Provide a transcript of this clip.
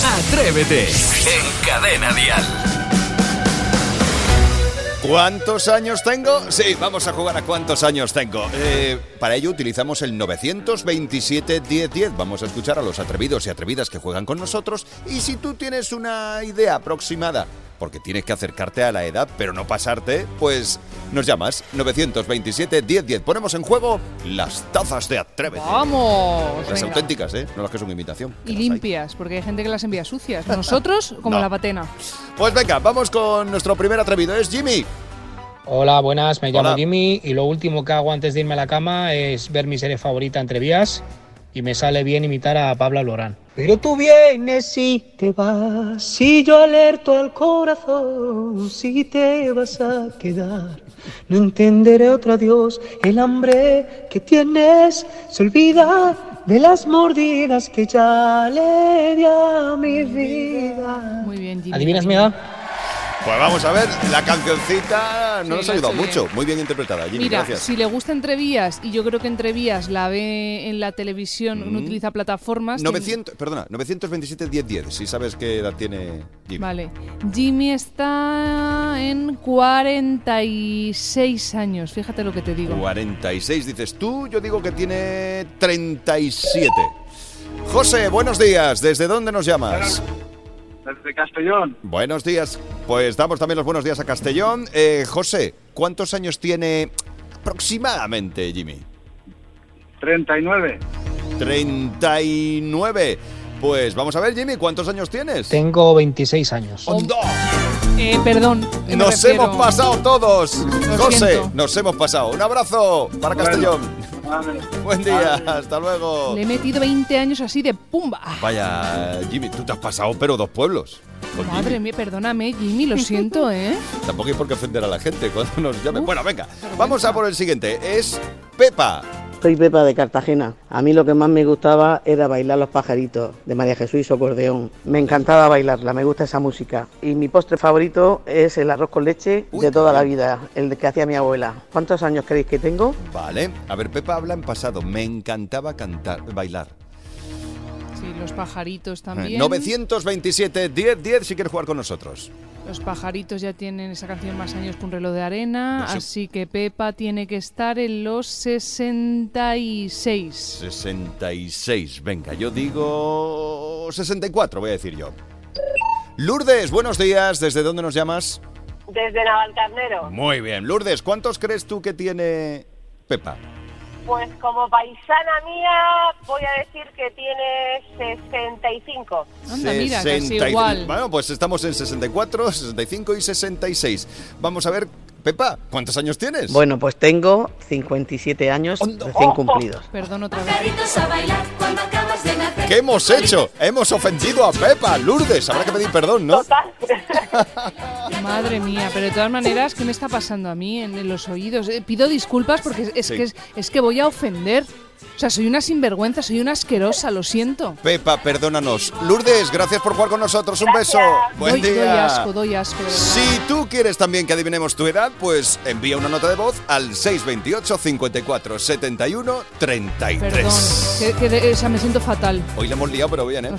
Atrévete en Cadena Dial. ¿Cuántos años tengo? Sí, vamos a jugar a cuántos años tengo. Para ello utilizamos el 927-1010. Vamos a escuchar a los atrevidos y atrevidas que juegan con nosotros. Y si tú tienes una idea aproximada, porque tienes que acercarte a la edad, pero no pasarte, pues nos llamas 927-1010. Ponemos en juego las tazas de Atrévete. ¡Vamos! Las Venga. auténticas, no las que son imitación. Y limpias, porque hay gente que las envía sucias. Nosotros, como No. la patena. Pues venga, vamos con nuestro primer atrevido. Es Jimmy. Hola, buenas, me llamo Hola. Jimmy y lo último que hago antes de irme a la cama es ver mi serie favorita Entre Vías y me sale bien imitar a Pablo Alborán. Pero tú vienes y te vas, y yo alerto al corazón, si te vas a quedar. No entenderé otro adiós, el hambre que tienes se olvida de las mordidas que ya le di a mi vida. Muy bien, Jimmy. ¿Adivinas mi edad? Pues vamos a ver, la cancioncita Sí, no nos lo ha ayudado ha hecho mucho. bien. Muy bien interpretada, Jimmy, Mira, gracias. si le gusta Entrevías, y yo creo que Entrevías la ve en la televisión, no utiliza plataformas. 927-1010, si sabes qué edad tiene Jimmy. Vale. Jimmy está en 46 años, fíjate lo que te digo. 46 dices tú, yo digo que tiene 37. José, buenos días, ¿desde dónde nos llamas? Desde Castellón, Buenos días, pues damos también los buenos días a Castellón. José, ¿cuántos años tiene aproximadamente Jimmy? 39. 39. Pues vamos a ver, Jimmy, ¿cuántos años tienes? Tengo 26 años. ¡Hondo! Perdón. que me Nos refiero- hemos pasado todos. Lo José, siento. nos hemos pasado. Un abrazo para Castellón. Vale. Buen día, hasta luego. Le he metido 20 años así de pumba. Vaya, Jimmy, tú te has pasado, pero 2 pueblos. Con Madre Jimmy. mía, perdóname, Jimmy, lo siento, ¿eh? Tampoco hay por qué ofender a la gente cuando nos llamen. Bueno, venga, vamos a por el siguiente. Es Pepa. Soy Pepa de Cartagena. A mí lo que más me gustaba era bailar Los Pajaritos de María Jesús y su acordeón. Me encantaba bailarla, me gusta esa música. Y mi postre favorito es el arroz con leche Uy, de toda qué la bien. vida, el que hacía mi abuela. ¿Cuántos años creéis que tengo? Vale. A ver, Pepa habla en pasado. Me encantaba bailar. Sí, los pajaritos también. 927-1010 si quieres jugar con nosotros. Los pajaritos ya tienen esa canción más años que un reloj de arena, No sé. así que Pepa tiene que estar en los 66. 66. Venga, yo digo 64, voy a decir yo. Lourdes, buenos días. ¿Desde dónde nos llamas? Desde Navalcarnero. Muy bien. Lourdes, ¿cuántos crees tú que tiene Pepa? Pues como paisana mía voy a decir que tiene 65. Anda, mira, casi 65. igual. Bueno, pues estamos en 64, 65 y 66. Vamos a ver, Pepa, ¿cuántos años tienes? Bueno, pues tengo 57 años ¡Hondo! recién cumplidos. Perdón otra vez. ¿Qué hemos hecho? Hemos ofendido a Pepa, Lourdes. Habrá que pedir perdón, ¿no? Total. Madre mía, pero de todas maneras, ¿qué me está pasando a mí en los oídos? Pido disculpas porque Sí. es que voy a ofender. O sea, soy una sinvergüenza, soy una asquerosa, lo siento. Pepa, perdónanos. Lourdes, gracias por jugar con nosotros. Un beso. Buen Doy día. asco, de verdad. Si tú quieres también que adivinemos tu edad, pues envía una nota de voz al 628 54 71 33. Perdón, o sea, me siento fatal. Hoy la hemos liado, pero bien, ¿eh?